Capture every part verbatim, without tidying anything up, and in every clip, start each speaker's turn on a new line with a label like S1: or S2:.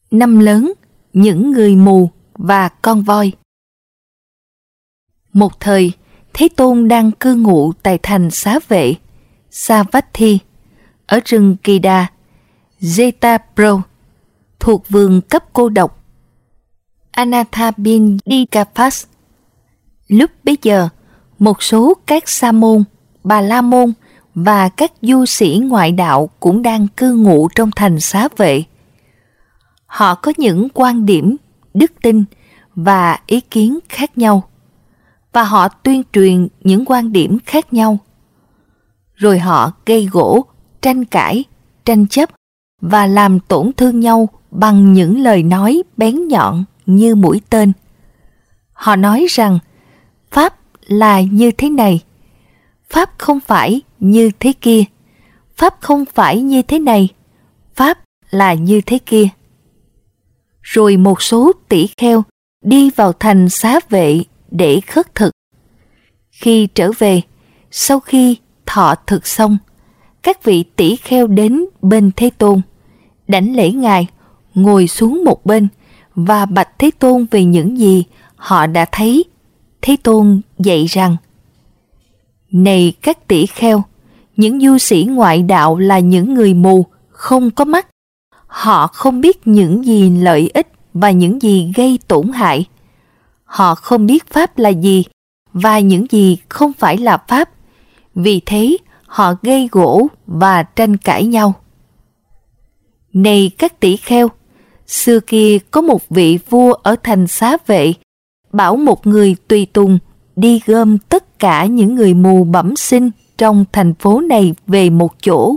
S1: Năm lớn, những người mù và con voi. Một thời, Thế Tôn đang cư ngụ tại thành Xá Vệ, Savatthi, ở rừng Kỳ Đà, Jetapro, thuộc vườn cấp cô độc Anathapindikapas. Lúc bấy giờ, một số các sa môn, bà la môn và các du sĩ ngoại đạo cũng đang cư ngụ trong thành Xá Vệ. Họ có những quan điểm, đức tin và ý kiến khác nhau, và họ tuyên truyền những quan điểm khác nhau. Rồi họ gây gổ, tranh cãi, tranh chấp và làm tổn thương nhau bằng những lời nói bén nhọn như mũi tên. Họ nói rằng Pháp là như thế này, Pháp không phải như thế kia, Pháp không phải như thế này, Pháp là như thế kia. Rồi một số tỷ kheo đi vào thành Xá Vệ để khất thực. Khi trở về, sau khi thọ thực xong, các vị tỷ kheo đến bên Thế Tôn, đảnh lễ Ngài, ngồi xuống một bên và bạch Thế Tôn về những gì họ đã thấy. Thế Tôn dạy rằng: Này các tỷ kheo, những du sĩ ngoại đạo là những người mù, không có mắt. Họ không biết những gì lợi ích và những gì gây tổn hại. Họ không biết Pháp là gì và những gì không phải là Pháp. Vì thế, họ gây gổ và tranh cãi nhau. Này các tỷ kheo, xưa kia có một vị vua ở thành Xá Vệ, bảo một người tùy tùng đi gom tất cả những người mù bẩm sinh trong thành phố này về một chỗ.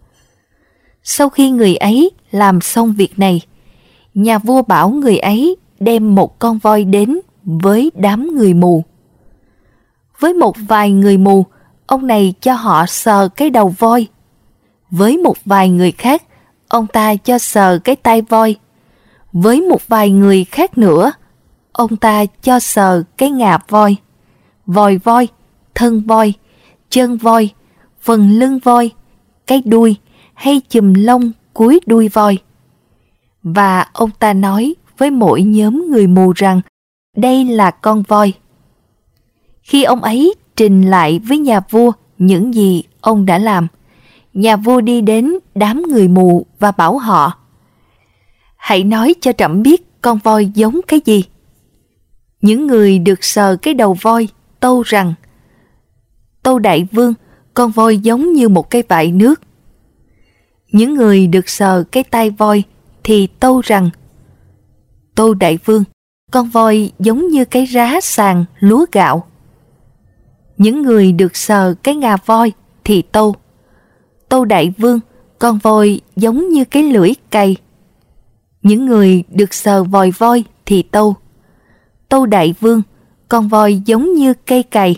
S1: Sau khi người ấy làm xong việc này, nhà vua bảo người ấy đem một con voi đến với đám người mù. Với một vài người mù, ông này cho họ sờ cái đầu voi. Với một vài người khác, ông ta cho sờ cái tai voi. Với một vài người khác nữa, ông ta cho sờ cái ngà voi, vòi voi, thân voi, chân voi, phần lưng voi, cái đuôi hay chùm lông cuối đuôi voi. Và ông ta nói với mỗi nhóm người mù rằng đây là con voi. Khi ông ấy trình lại với nhà vua những gì ông đã làm, nhà vua đi đến đám người mù và bảo họ: Hãy nói cho trẫm biết con voi giống cái gì. Những người được sờ cái đầu voi tâu rằng: Tâu đại vương, con voi giống như một cái vại nước. Những người được sờ cái tai voi thì tâu rằng: Tâu đại vương, con voi giống như cái rá sàn lúa gạo. Những người được sờ cái ngà voi thì tâu: Tâu đại vương, con voi giống như cái lưỡi cày. Những người được sờ vòi voi thì tâu: Tâu đại vương, con voi giống như cây cày.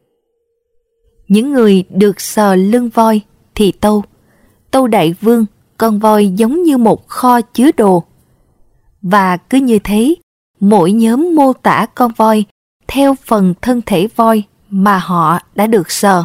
S1: Những người được sờ lưng voi thì tâu: Tâu đại vương, con voi giống như một kho chứa đồ. Và cứ như thế, mỗi nhóm mô tả con voi theo phần thân thể voi mà họ đã được sờ.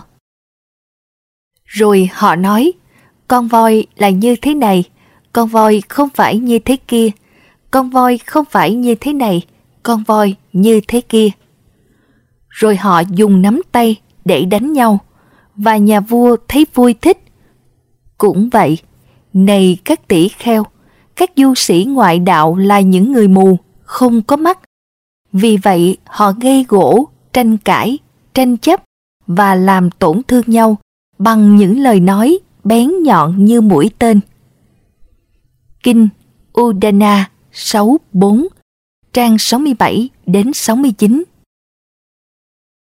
S1: Rồi họ nói: Con voi là như thế này, con voi không phải như thế kia, con voi không phải như thế này, con voi như thế kia. Rồi họ dùng nắm tay để đánh nhau, và nhà vua thấy vui thích. Cũng vậy, này các tỷ kheo, các du sĩ ngoại đạo là những người mù, không có mắt. Vì vậy họ gây gổ, tranh cãi, tranh chấp và làm tổn thương nhau bằng những lời nói bén nhọn như mũi tên. Kinh Udana sáu bốn, trang sáu mươi bảy đến sáu mươi chín.